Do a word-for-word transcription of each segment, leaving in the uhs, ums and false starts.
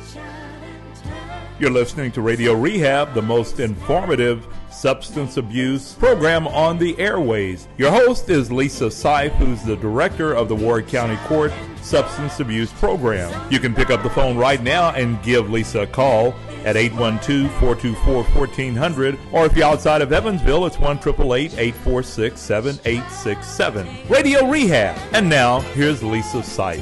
You're listening to Radio Rehab, the most informative substance abuse program on the airways. Your host is Lisa Seif, who's the director of the Ward County Court Substance Abuse Program. You can pick up the phone right now and give Lisa a call at eight one two, four two four, one four zero zero, or if you're outside of Evansville, it's one eight eight eight, eight four six, seven eight six seven. Radio Rehab. And now, here's Lisa Seif.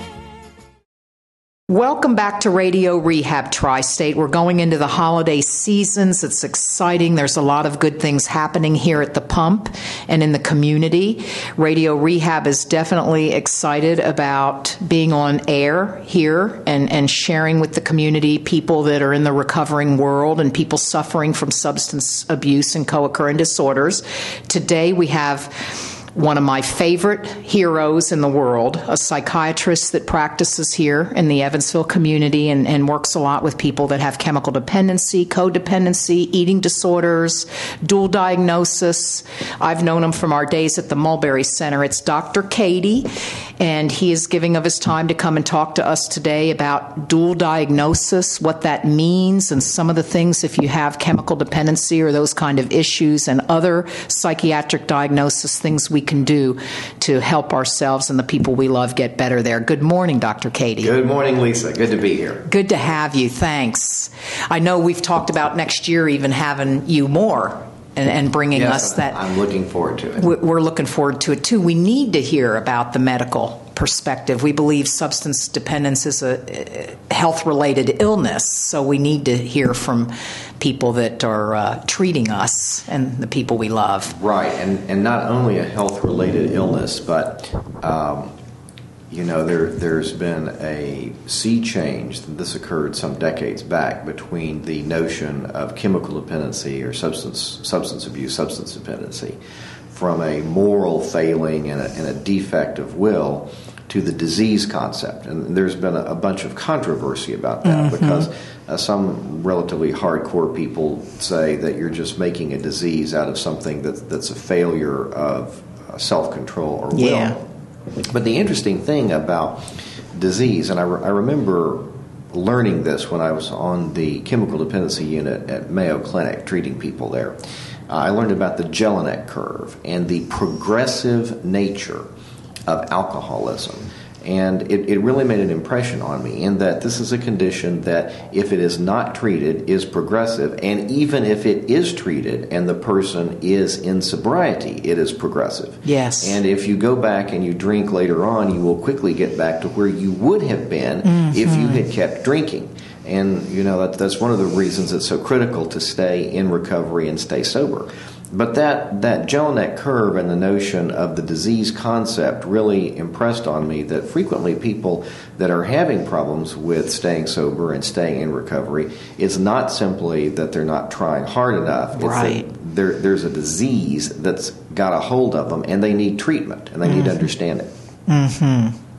Welcome back to Radio Rehab Tri-State. We're going into the holiday seasons. It's exciting. There's a lot of good things happening here at the pump and in the community. Radio Rehab is definitely excited about being on air here and, and sharing with the community people that are in the recovering world and people suffering from substance abuse and co-occurring disorders. Today we have one of my favorite heroes in the world, a psychiatrist that practices here in the Evansville community and, and works a lot with people that have chemical dependency, codependency, eating disorders, dual diagnosis. I've known him from our days at the Mulberry Center. It's Doctor Cady, and he is giving of his time to come and talk to us today about dual diagnosis, what that means, and some of the things if you have chemical dependency or those kind of issues, and other psychiatric diagnosis, things we can do to help ourselves and the people we love get better there. Good morning, Doctor Cady. Good morning, Lisa. Good to be here. Good to have you. Thanks. I know we've talked about next year even having you more and, and bringing yes, us that. I'm looking forward to it. We're looking forward to it, too. We need to hear about the medical perspective. We believe substance dependence is a health-related illness, so we need to hear from people that are uh, treating us and the people we love. Right, and, and not only a health-related illness, but, um, you know, there, there's been a sea change. This occurred some decades back between the notion of chemical dependency or substance substance abuse, substance dependency, from a moral failing and a, and a defect of will to the disease concept. And there's been a, a bunch of controversy about that mm-hmm. because uh, some relatively hardcore people say that you're just making a disease out of something that, that's a failure of uh, self-control or will. Yeah. But the interesting thing about disease, and I, re- I remember learning this when I was on the chemical dependency unit at Mayo Clinic treating people there. Uh, I learned about the Jelinek curve and the progressive nature of alcoholism. And it, it really made an impression on me in that this is a condition that, if it is not treated, is progressive. And even if it is treated and the person is in sobriety, it is progressive. Yes. And if you go back and you drink later on, you will quickly get back to where you would have been mm-hmm. if you had kept drinking. And, you know, that, that's one of the reasons it's so critical to stay in recovery and stay sober. But that, that Jelinek curve and the notion of the disease concept really impressed on me that frequently people that are having problems with staying sober and staying in recovery, it's not simply that they're not trying hard enough. Right. It's that there, there's a disease that's got a hold of them, and they need treatment, and they mm-hmm. need to understand it. Mm-hmm.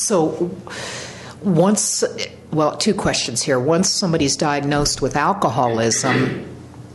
So once, well, two questions here. Once somebody's diagnosed with alcoholism,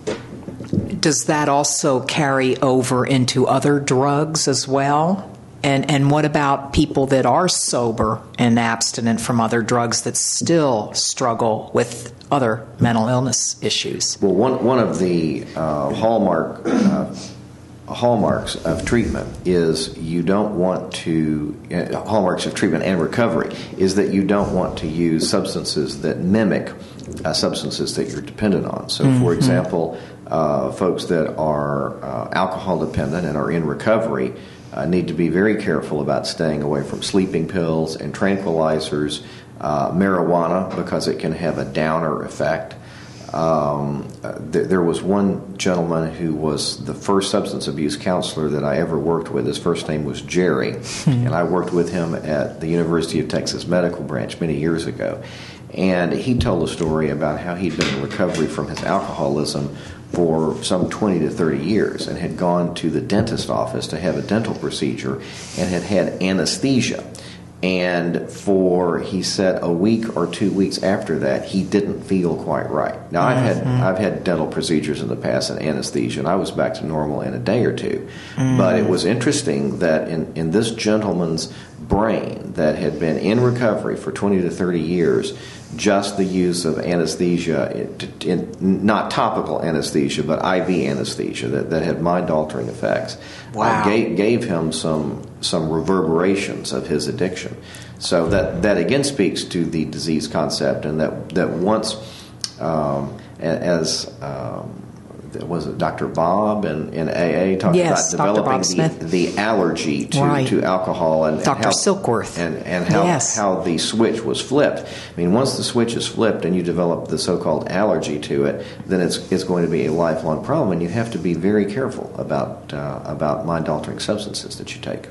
does that also carry over into other drugs as well? And and what about people that are sober and abstinent from other drugs that still struggle with other mental illness issues? Well, one one of the uh, hallmark uh, hallmarks of treatment is you don't want to uh, hallmarks of treatment and recovery is that you don't want to use substances that mimic uh, substances that you're dependent on. So, mm-hmm. for example, Uh, folks that are uh, alcohol dependent and are in recovery uh, need to be very careful about staying away from sleeping pills and tranquilizers, uh, marijuana, because it can have a downer effect. Um, th- there was one gentleman who was the first substance abuse counselor that I ever worked with. His first name was Jerry, mm-hmm. and I worked with him at the University of Texas Medical Branch many years ago. And he told a story about how he'd been in recovery from his alcoholism for some twenty to thirty years and had gone to the dentist office to have a dental procedure and had had anesthesia. And for, he said, a week or two weeks after that, he didn't feel quite right. Now, I've had mm-hmm. I've had dental procedures in the past and anesthesia, and I was back to normal in a day or two. Mm. But it was interesting that in, in this gentleman's brain that had been in recovery for twenty to thirty years, just the use of anesthesia, it, it, not topical anesthesia, but I V anesthesia that, that had mind-altering effects, wow. uh, gave, gave him some some reverberations of his addiction. So that, that again speaks to the disease concept, and that, that once, um, as um, was it Doctor Bob in, in A A talked yes, about developing Doctor the, the allergy to, right. to alcohol, and Doctor and how, Silkworth and, and how, yes. how the switch was flipped. I mean, once the switch is flipped and you develop the so-called allergy to it, then it's it's going to be a lifelong problem, and you have to be very careful about uh, about mind-altering substances that you take.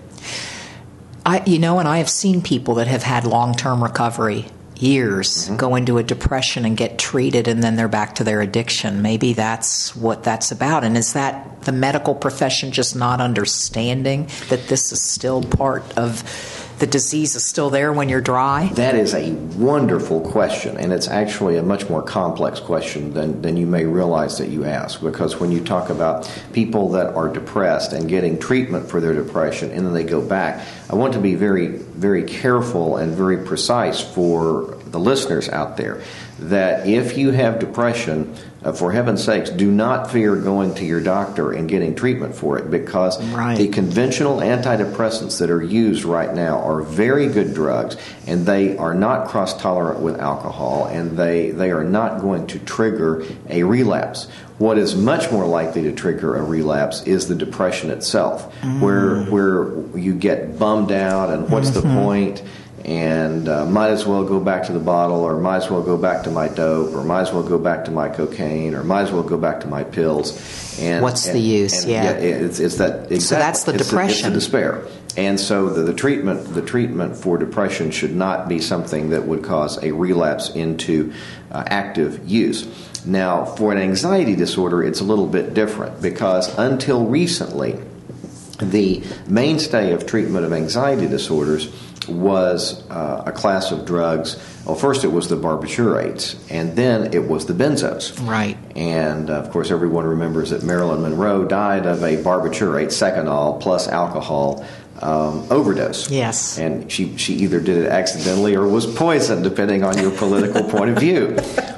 I, you know, and I have seen people that have had long-term recovery, years, mm-hmm. go into a depression and get treated, and then they're back to their addiction. Maybe that's what that's about. And is that the medical profession just not understanding that this is still part of the disease is still there when you're dry? That is a wonderful question, and it's actually a much more complex question than, than you may realize that you ask, because when you talk about people that are depressed and getting treatment for their depression and then they go back, I want to be very, very careful and very precise for the listeners out there that if you have depression, uh, for heaven's sakes, do not fear going to your doctor and getting treatment for it, because right. the conventional antidepressants that are used right now are very good drugs, and they are not cross-tolerant with alcohol, and they, they are not going to trigger a relapse. What is much more likely to trigger a relapse is the depression itself, mm. where where you get bummed out, and what's mm-hmm. the point? And uh, might as well go back to the bottle, or might as well go back to my dope, or might as well go back to my cocaine, or might as well go back to my pills. And what's and, the use? and, yeah, yeah, it's it's that exactly. So that's the it's depression. The, it's the despair. And so the, the treatment the treatment for depression should not be something that would cause a relapse into uh, active use. Now, for an anxiety disorder, it's a little bit different, because until recently, the mainstay of treatment of anxiety disorders was uh, a class of drugs. Well, first it was the barbiturates, and then it was the benzos. Right. And, uh, of course, everyone remembers that Marilyn Monroe died of a barbiturate, Seconal, plus alcohol um, overdose. Yes. And she, she either did it accidentally or was poisoned, depending on your political point of view.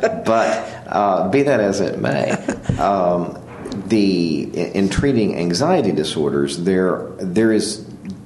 But uh, be that as it may, um, the in, in treating anxiety disorders, there there is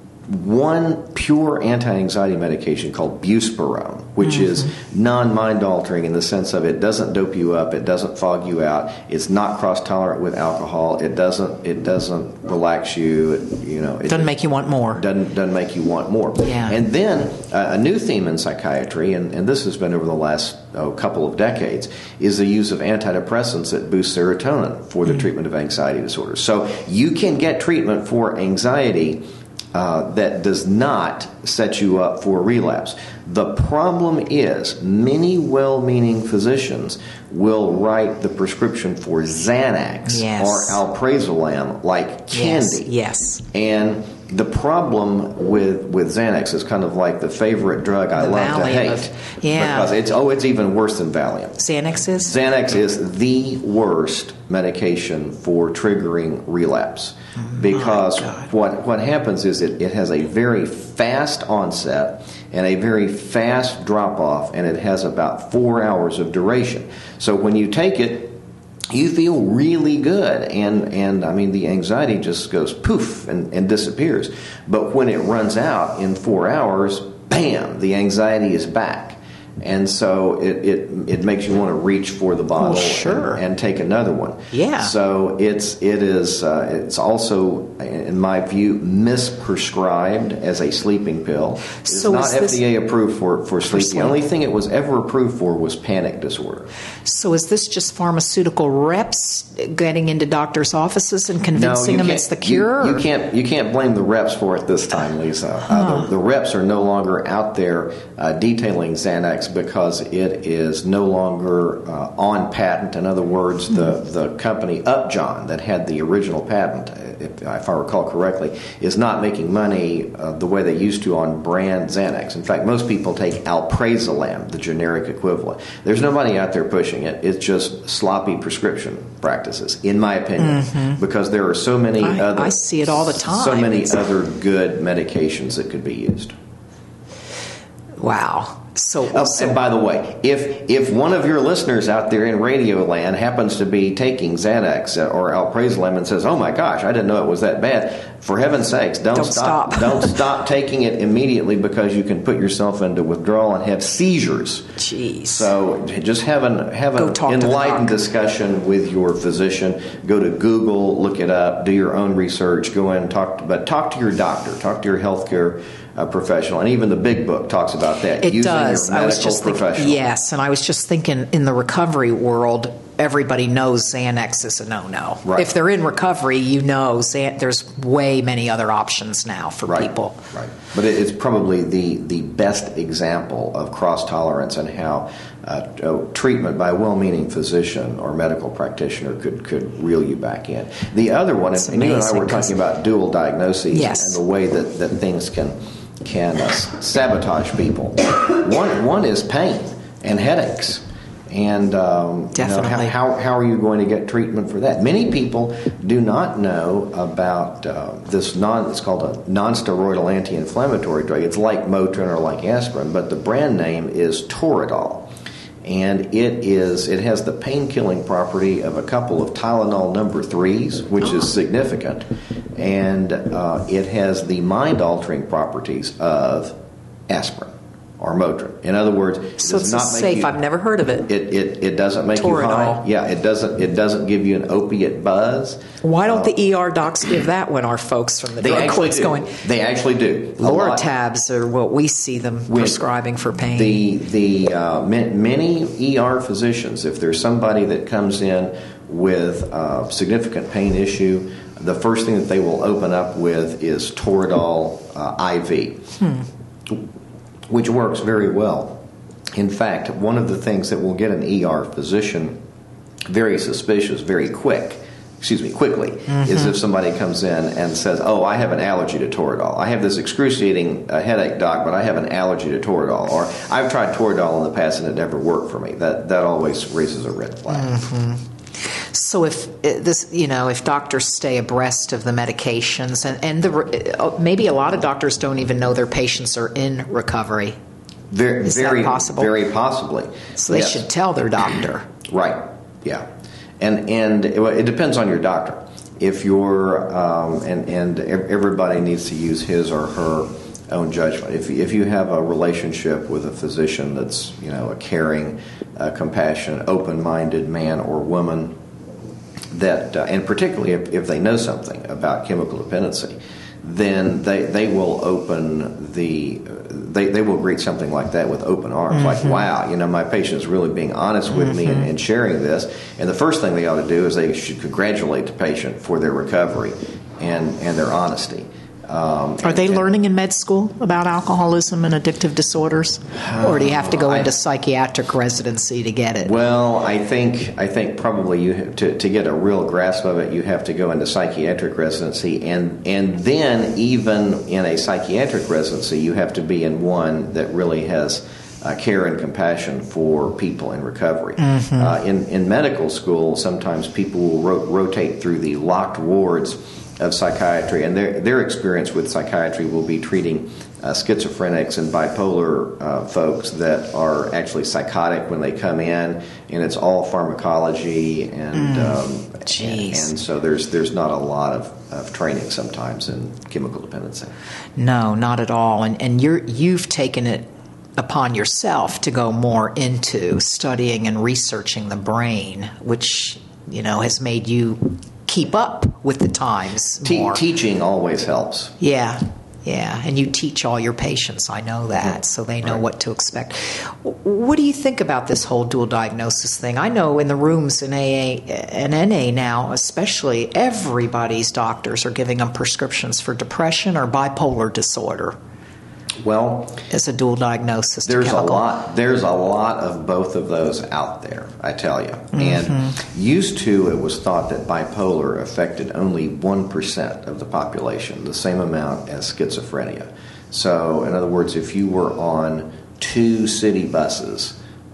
one pure anti-anxiety medication called buspirone, which mm-hmm. is non-mind-altering in the sense of it doesn't dope you up, it doesn't fog you out, it's not cross-tolerant with alcohol, it doesn't it doesn't relax you, it, you know, it doesn't make you want more. Doesn't doesn't make you want more. Yeah. And then uh, a new theme in psychiatry, and, and this has been over the last oh, couple of decades, is the use of antidepressants that boost serotonin for the mm-hmm. treatment of anxiety disorders. So you can get treatment for anxiety Uh, that does not set you up for relapse. The problem is many well-meaning physicians will write the prescription for Xanax yes. or alprazolam like candy. Yes, yes. And the problem with, with Xanax is kind of like the favorite drug I the love to hate. Of, yeah. Because it's, oh, it's even worse than Valium. Xanax is? Xanax is the worst medication for triggering relapse. Because what what happens is it, it has a very fast onset and a very fast drop-off, and it has about four hours of duration. So when you take it, you feel really good, and, and I mean, the anxiety just goes poof and, and disappears. But when it runs out in four hours, bam, the anxiety is back. And so it, it it makes you want to reach for the bottle oh, sure. and, and take another one. Yeah. So it's it is uh, it's also, in my view, misprescribed as a sleeping pill. It's so not F D A approved for, for sleep. sleep. The only thing it was ever approved for was panic disorder. So is this just pharmaceutical reps getting into doctors' offices and convincing no, them it's the cure? You, you can't you can't blame the reps for it this time, Lisa. Huh. Uh, the, the reps are no longer out there uh, detailing Xanax because it is no longer uh, on patent. In other words, the, the company Upjohn that had the original patent, if, if I recall correctly, is not making money uh, the way they used to on brand Xanax. In fact, most people take alprazolam, the generic equivalent. There's nobody out there pushing it. It's just sloppy prescription practices, in my opinion, mm-hmm. because there are so many I, other... I see it all the time. So many it's... other good medications that could be used. Wow. So, Oh, so and by the way, if if one of your listeners out there in Radio Land happens to be taking Xanax or alprazolam and says, "Oh my gosh, I didn't know it was that bad," for heaven's sakes, don't, Don't stop. stop. Don't stop taking it immediately, because you can put yourself into withdrawal and have seizures. Jeez. So just have an have Go an talk to the enlightened doc. discussion with your physician. Go to Google, look it up, do your own research. Go in, talk, to, but talk to your doctor, talk to your healthcare uh, professional, and even the Big Book talks about that. It using does. Your I was medical just thinking, professional. yes, and I was just thinking in the recovery world, everybody knows Xanax is a no-no. Right. If they're in recovery, you know Xan- there's way many other options now for Right, people. right. But it, it's probably the, the best example of cross-tolerance and how uh, uh, treatment by a well-meaning physician or medical practitioner could, could reel you back in. The other one, It's and you and I amazing, were talking about dual diagnoses Yes. and the way that, that things can can uh, sabotage people. One one is pain and headaches. And um, you know, Definitely. how, how, how are you going to get treatment for that? Many people do not know about uh, this non, it's called a non-steroidal anti-inflammatory drug. It's like Motrin or like aspirin, but the brand name is Toradol. And it is it has the pain-killing property of a couple of Tylenol number threes, which is significant. And uh, it has the mind-altering properties of aspirin or Motrin. In other words, it So does it's not safe. make you, I've never heard of it. it, it, it doesn't make you high. Toradol. Yeah, it doesn't it doesn't give you an opiate buzz. Why don't the E R docs give that when our folks from the They drug actually court's do. going? They actually do. A lot. Loratabs are what we see them When prescribing for pain. The the uh, ma- many E R physicians, if there's somebody that comes in with a significant pain issue, the first thing that they will open up with is Toradol uh, I V, hmm. which works very well. In fact, one of the things that will get an E R physician very suspicious, very quick, excuse me, quickly, mm-hmm. is if somebody comes in and says, "Oh, I have an allergy to Toradol. I have this excruciating uh, headache, doc, but I have an allergy to Toradol." Or, "I've tried Toradol in the past and it never worked for me." That that always raises a red flag. Mm-hmm. So if uh, this, you know, if doctors stay abreast of the medications, and and the uh, maybe a lot of doctors don't even know their patients are in recovery. Very, Is very, that possible? Very possibly. So they Yes. should tell their doctor. Right. Yeah, and and it, it depends on your doctor. If you're um, and and everybody needs to use his or her own judgment. If if you have a relationship with a physician that's, you know, a caring, uh, compassionate, open-minded man or woman, that uh, and particularly if, if they know something about chemical dependency, then they they will open the they, they will greet something like that with open arms. Mm-hmm. Like, wow, you know, my patient is really being honest with mm-hmm. me and, and sharing this. And the first thing they ought to do is they should congratulate the patient for their recovery and and their honesty. Um, Are they and, learning in med school about alcoholism and addictive disorders, or do you have to go I, into psychiatric residency to get it? Well, I think I think probably you have to to get a real grasp of it, you have to go into psychiatric residency, and and then even in a psychiatric residency, you have to be in one that really has uh, care and compassion for people in recovery. Mm-hmm. Uh, in in medical school, sometimes people will ro- rotate through the locked wards of psychiatry, and their their experience with psychiatry will be treating uh, schizophrenics and bipolar uh, folks that are actually psychotic when they come in, and it's all pharmacology, and mm. um, and, and so there's there's not a lot of, of training sometimes in chemical dependency. No, not at all. And and you're you've taken it upon yourself to go more into studying and researching the brain, which, you know, has made you keep up with the times more. Te- teaching always helps. Yeah, yeah. And you teach all your patients, I know that, mm-hmm. so they know right. what to expect. What do you think about this whole dual diagnosis thing? I know in the rooms in A A and N A now, especially, everybody's doctors are giving them prescriptions for depression or bipolar disorder. Well, as a dual diagnosis. There's to a lot. There's a lot of both of those out there, I tell you. Mm-hmm. And used to, it was thought that bipolar affected only one percent of the population, the same amount as schizophrenia. So, in other words, if you were on two city buses,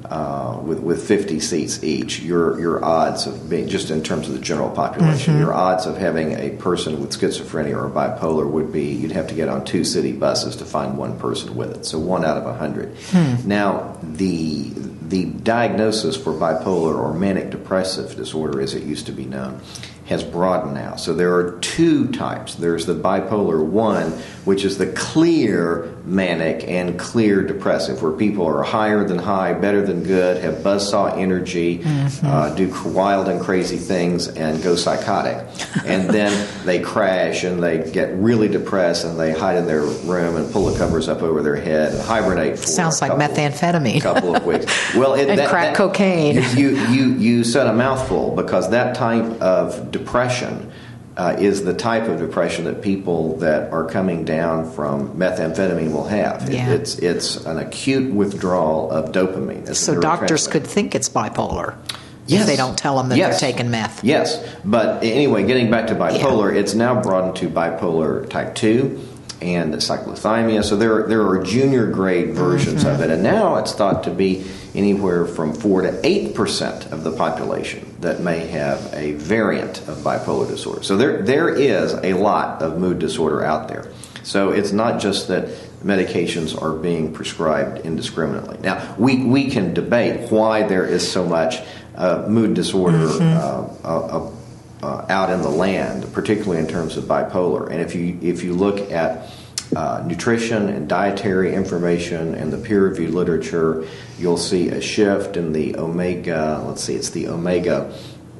uh, with with fifty seats each, your your odds of being, just in terms of the general population, mm-hmm. your odds of having a person with schizophrenia or bipolar would be, you'd have to get on two city buses to find one person with it. So one out of a hundred. Hmm. Now the the diagnosis for bipolar or manic depressive disorder, as it used to be known, has broadened now. So there are two types. There's the bipolar one, which is the clear manic and clear depressive, where people are higher than high, better than good, have buzzsaw energy, mm-hmm. uh, do wild and crazy things, and go psychotic. And then they crash and they get really depressed and they hide in their room and pull the covers up over their head and hibernate for Sounds a like couple, methamphetamine. couple of weeks. Well, it, and that, crack that, cocaine. You, you, you said a mouthful, because that type of depression uh, is the type of depression that people that are coming down from methamphetamine will have. It, yeah. It's it's an acute withdrawal of dopamine. It's so doctors could think it's bipolar. Yes. If they don't tell them that yes. they're taking meth. Yes. But anyway, getting back to bipolar, yeah. it's now broadened to bipolar type two and cyclothymia. So there, there are junior grade versions mm-hmm. of it. And now it's thought to be anywhere from four to eight percent of the population that may have a variant of bipolar disorder. So there, there is a lot of mood disorder out there. So it's not just that medications are being prescribed indiscriminately. Now, we, we can debate why there is so much uh, mood disorder mm-hmm. uh, uh, uh, out in the land, particularly in terms of bipolar. And if you if you look at uh, nutrition and dietary information and the peer-reviewed literature, you'll see a shift in the omega, let's see, it's the omega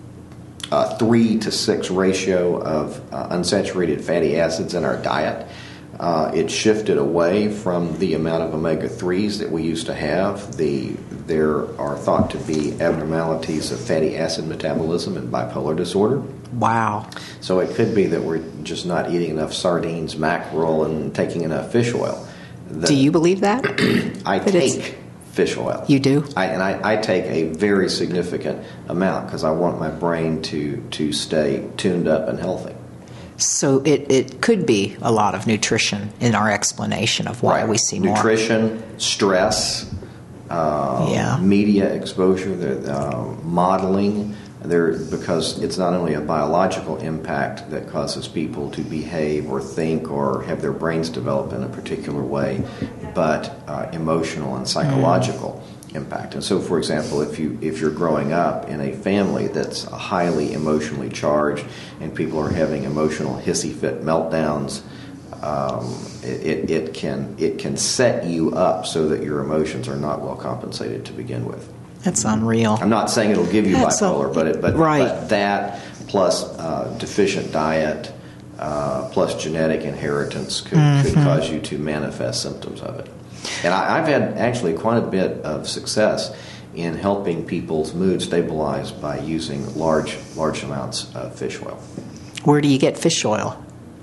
uh, three to six ratio of uh, unsaturated fatty acids in our diet. Uh, it shifted away from the amount of omega threes that we used to have. The there are thought to be abnormalities of fatty acid metabolism in bipolar disorder. Wow. So it could be that we're just not eating enough sardines, mackerel, and taking enough fish oil. The, do you believe that? I that take fish oil. You do? I, and I, I take a very significant amount because I want my brain to, to stay tuned up and healthy. So it, it could be a lot of nutrition in our explanation of why right. we see nutrition, more. Nutrition, stress, uh, yeah. media exposure, the, uh, modeling, there, because it's not only a biological impact that causes people to behave or think or have their brains develop in a particular way, but uh, emotional and psychological mm. impact. And so, for example, if you if you're growing up in a family that's highly emotionally charged and people are having emotional hissy fit meltdowns, um, it, it, it can it can set you up so that your emotions are not well compensated to begin with. That's unreal. I'm not saying it'll give you That's bipolar, a, but it, but, right. but that plus uh, deficient diet uh, plus genetic inheritance could, mm-hmm. could cause you to manifest symptoms of it. And I, I've had actually quite a bit of success in helping people's mood stabilize by using large large amounts of fish oil. Where do you get fish oil?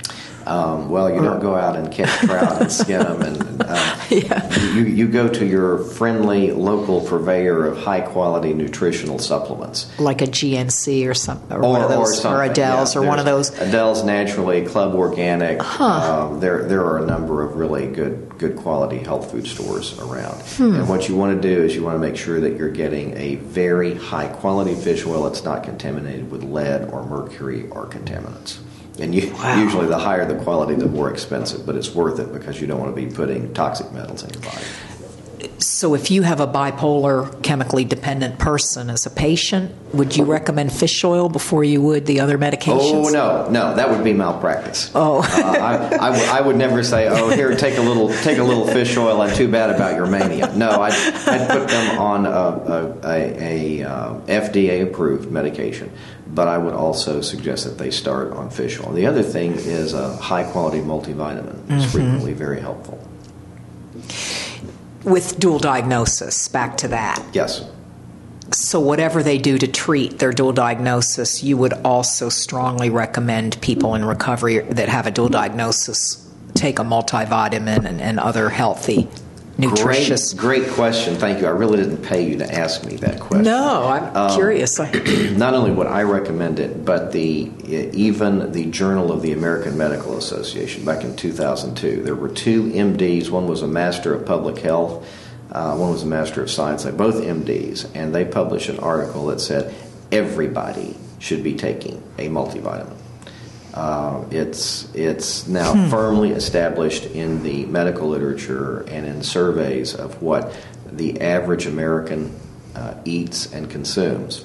Um, well, you don't go out and catch trout and skin them, and uh, yeah. you, you go to your friendly local purveyor of high quality nutritional supplements, like a G N C or something, or, or, one of those, or, or Adele's, yeah, or one of those. Adele's Naturally, Club Organic. Huh. Um, there, there are a number of really good, good quality health food stores around. Hmm. And what you want to do is you want to make sure that you're getting a very high quality fish oil that's not contaminated with lead or mercury or contaminants. And you, wow. usually the higher the quality, the more expensive, but it's worth it because you don't want to be putting toxic metals in your body. So if you have a bipolar, chemically dependent person as a patient, would you recommend fish oil before you would the other medications? Oh, no, no, that would be malpractice. Oh. uh, I, I, w- I would never say, oh, here, take a little take a little fish oil and too bad about your mania. No, I'd, I'd put them on a, a, a, a uh, F D A-approved medication, but I would also suggest that they start on fish oil. The other thing is a high-quality multivitamin is mm-hmm. frequently very helpful. With dual diagnosis, back to that. Yes. So whatever they do to treat their dual diagnosis, you would also strongly recommend people in recovery that have a dual diagnosis take a multivitamin and, and other healthy, nutritious... Great, great question. Thank you. I really didn't pay you to ask me that question. No, I'm um, curious. Not only would I recommend it, but the even the Journal of the American Medical Association back in two thousand two, there were two M Ds. One was a Master of Public Health uh, one was a Master of Science, like both M Ds, and they published an article that said everybody should be taking a multivitamin. Uh, it's it's now hmm. firmly established in the medical literature and in surveys of what the average American uh, eats and consumes.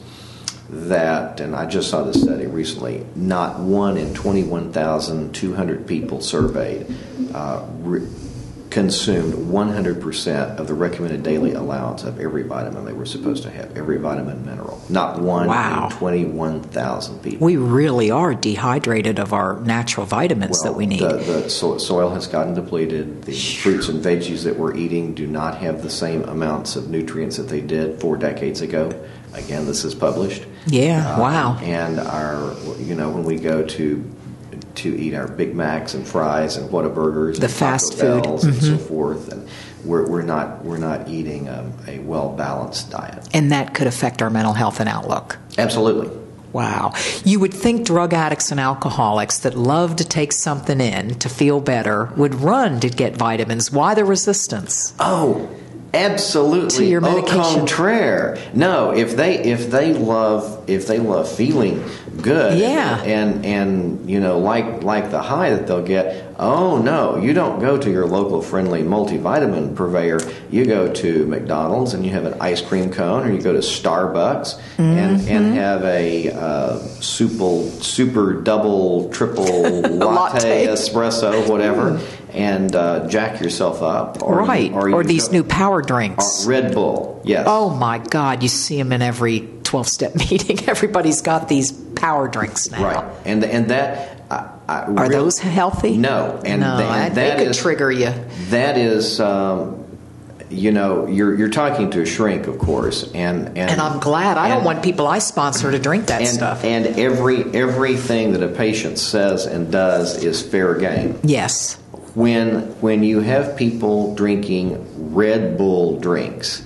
That, and I just saw this study recently, not one in twenty-one thousand two hundred people surveyed uh, re- consumed one hundred percent of the recommended daily allowance of every vitamin they were supposed to have, every vitamin and mineral. Not one wow. in twenty-one thousand people. We really are dehydrated of our natural vitamins well, that we need. The, the so- soil has gotten depleted. The fruits and veggies that we're eating do not have the same amounts of nutrients that they did four decades ago. Again, this is published. Yeah, uh, wow. And our, you know, when we go to to eat our Big Macs and fries and Whataburgers, the and fast Taco food, Bells mm-hmm. and so forth, and we're we're not we're not eating um, a well balanced diet, and that could affect our mental health and outlook. Absolutely. Wow. You would think drug addicts and alcoholics that love to take something in to feel better would run to get vitamins. Why the resistance? Oh. Absolutely, to your medication. Au contraire. No, if they if they love if they love feeling good, yeah. and and you know like like the high that they'll get. Oh no, you don't go to your local friendly multivitamin purveyor. You go to McDonald's and you have an ice cream cone, or you go to Starbucks mm-hmm. and and have a uh, super super double triple latte, espresso, whatever. Mm. And uh, jack yourself up, or right? You, or, or you these go, new power drinks, Red Bull. Yes. Oh my God! You see them in every twelve-step meeting. Everybody's got these power drinks now. Right, and and that I, I are really, those healthy? No, and, no, th- and they that could is, trigger you. That is. Um, You know, you're you're talking to a shrink, of course, and and, and I'm glad. I and, don't want people I sponsor to drink that and, stuff. And every everything that a patient says and does is fair game. Yes. When when you have people drinking Red Bull drinks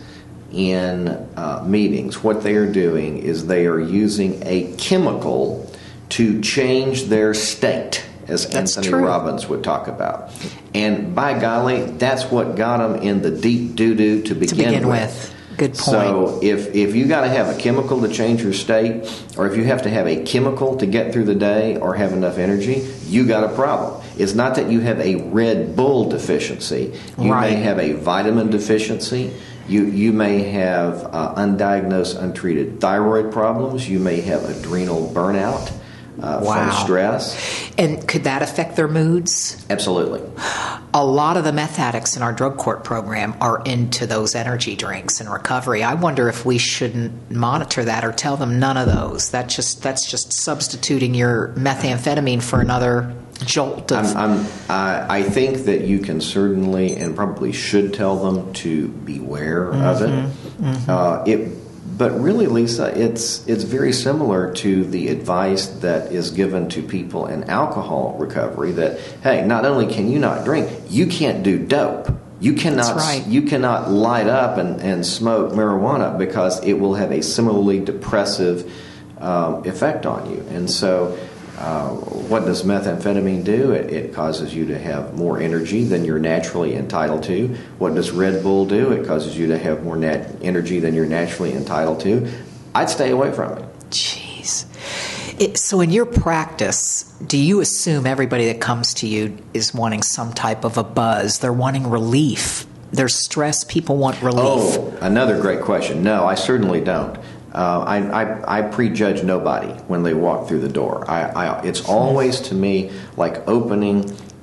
in uh, meetings, what they are doing is they are using a chemical to change their state, as that's Anthony true. Robbins would talk about. And by golly, that's what got them in the deep doo-doo to begin, to begin with. with. Good point. So if, if you got to have a chemical to change your state, or if you have to have a chemical to get through the day or have enough energy, you got a problem. It's not that you have a Red Bull deficiency. You right. may have a vitamin deficiency. You you may have uh, undiagnosed, untreated thyroid problems. You may have adrenal burnout. Uh, wow. From stress. And could that affect their moods? Absolutely. A lot of the meth addicts in our drug court program are into those energy drinks in recovery. I wonder if we shouldn't monitor that or tell them none of those. That just that's just substituting your methamphetamine for another jolt of... I'm, I'm, I, I think that you can certainly and probably should tell them to beware mm-hmm. of it. Mm-hmm. Uh, it But really, Lisa, it's it's very similar to the advice that is given to people in alcohol recovery that, hey, not only can you not drink, you can't do dope. You cannot That's right. you cannot light up and, and smoke marijuana because it will have a similarly depressive um, effect on you. And so uh, what does methamphetamine do? It, it causes you to have more energy than you're naturally entitled to. What does Red Bull do? It causes you to have more nat- energy than you're naturally entitled to. I'd stay away from it. Jeez. It, so in your practice, do you assume everybody that comes to you is wanting some type of a buzz? They're wanting relief. There's stress. People want relief. Oh, another great question. No, I certainly don't. Uh, I, I, I prejudge nobody when they walk through the door. I, I, it's always, to me, like opening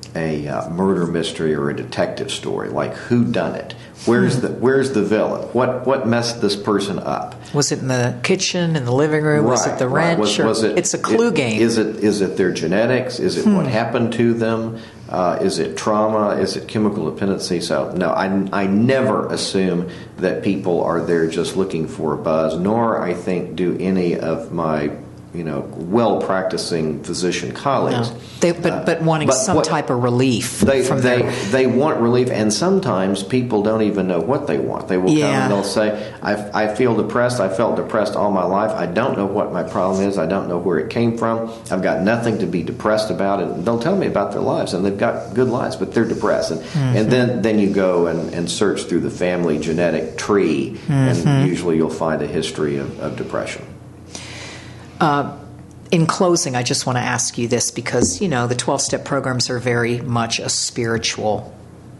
a uh, murder mystery or a detective story. Like, who done it? Where's the Where's the villain? What what messed this person up? Was it in the kitchen, in the living room? Right, was it the right. wrench? Was, or, was it, it's a clue it, game. Is it is it their genetics? Is it hmm. what happened to them? Uh, is it trauma? Is it chemical dependency? So, no, I, I never assume that people are there just looking for a buzz, nor, I think, do any of my you know, well-practicing physician colleagues. No. They, but but wanting uh, but some what, type of relief they, from they, their... they want relief, and sometimes people don't even know what they want. They will Yeah. come and they'll say, I, I feel depressed. I felt depressed all my life. I don't know what my problem is. I don't know where it came from. I've got nothing to be depressed about. And they'll tell me about their lives, and they've got good lives, but they're depressed. And, mm-hmm. and then, then you go and, and search through the family genetic tree, mm-hmm. and usually you'll find a history of, of depression. Uh, in closing, I just want to ask you this because, you know, the twelve-step programs are very much a spiritual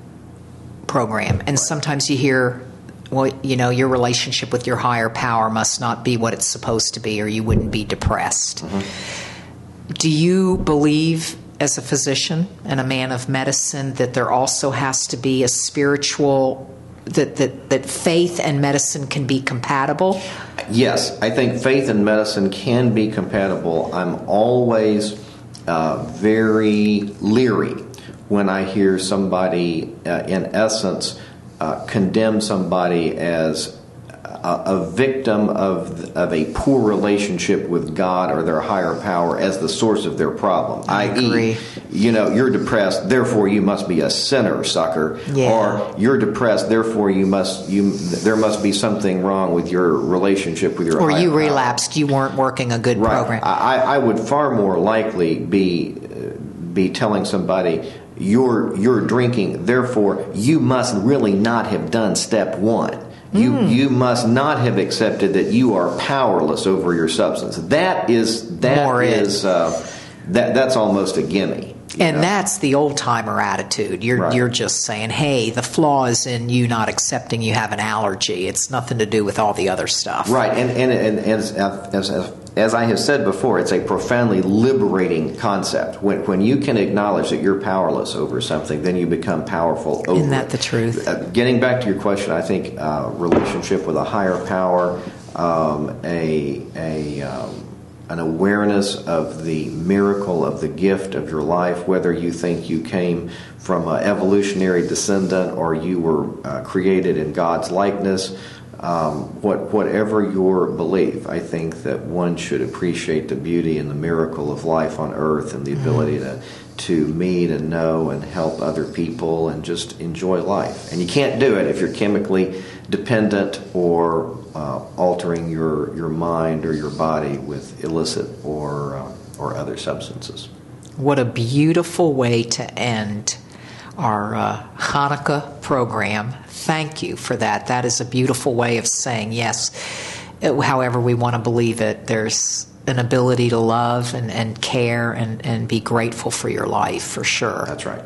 program. And right. sometimes you hear, well, you know, your relationship with your higher power must not be what it's supposed to be or you wouldn't be depressed. Mm-hmm. Do you believe, as a physician and a man of medicine, that there also has to be a spiritual... That, that that faith and medicine can be compatible? Yes, I think faith and medicine can be compatible. I'm always uh, very leery when I hear somebody, uh, in essence, uh, condemn somebody as a, a victim of of a poor relationship with God or their higher power as the source of their problem. I agree. that is, you know, you're depressed, therefore you must be a sinner, sucker. Yeah. Or you're depressed, therefore you must you there must be something wrong with your relationship with your or higher you power. relapsed, you weren't working a good right. program. I, I would far more likely be uh, be telling somebody you're you're drinking, therefore you must really not have done step one. You mm. you must not have accepted that you are powerless over your substance. That is that More is uh, that that's almost a gimme. And know? That's the old timer attitude. You're right. you're just saying, hey, the flaw is in you not accepting you have an allergy. It's nothing to do with all the other stuff. Right, and and, and, and as, as, as as I have said before, it's a profoundly liberating concept. When when you can acknowledge that you're powerless over something, then you become powerful over it. Isn't that the truth? Uh, getting back to your question, I think uh, relationship with a higher power, um, a a um, an awareness of the miracle of the gift of your life, whether you think you came from an evolutionary descendant or you were uh, created in God's likeness. Um, what, whatever your belief, I think that one should appreciate the beauty and the miracle of life on earth and the ability to to meet and know and help other people and just enjoy life. And you can't do it if you're chemically dependent or uh, altering your, your mind or your body with illicit or uh, or other substances. What a beautiful way to end our uh, Hanukkah program. Thank you for that. That is a beautiful way of saying yes. However we want to believe it, there's an ability to love and, and care and, and be grateful for your life, for sure. That's right.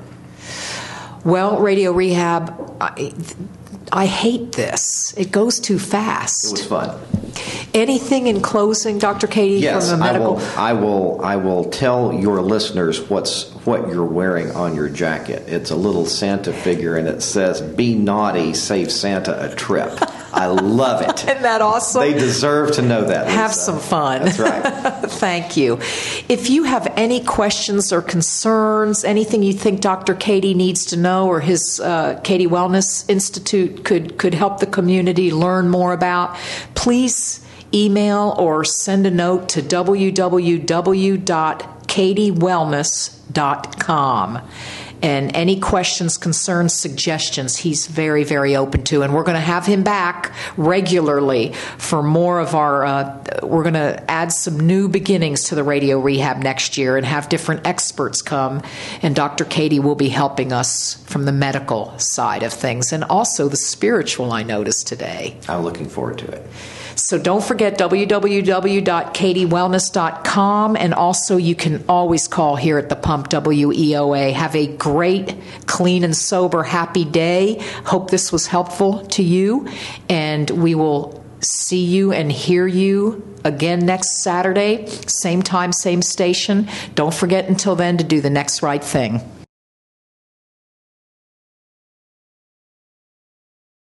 Well, Radio Rehab, I, I hate this. It goes too fast. It was fun. Anything in closing, Doctor Cady, yes, from the medical? I will, I will. I will tell your listeners what's what you're wearing on your jacket. It's a little Santa figure, and it says, "Be naughty, save Santa a trip." I love it. Isn't that awesome? They deserve to know that. Have Lisa. some fun. That's right. Thank you. If you have any questions or concerns, anything you think Doctor Cady needs to know or his uh, Cady Wellness Institute could, could help the community learn more about, please email or send a note to w w w dot cady wellness dot com. And any questions, concerns, suggestions, he's very, very open to. And we're going to have him back regularly for more of our, uh, we're going to add some new beginnings to the Radio Rehab next year and have different experts come. And Doctor Cady will be helping us from the medical side of things and also the spiritual, I noticed today. I'm looking forward to it. So don't forget w w w dot cady wellness dot com, and also you can always call here at the Pump, W E O A. Have a great, clean and sober, happy day. Hope this was helpful to you, and we will see you and hear you again next Saturday, same time, same station. Don't forget until then to do the next right thing.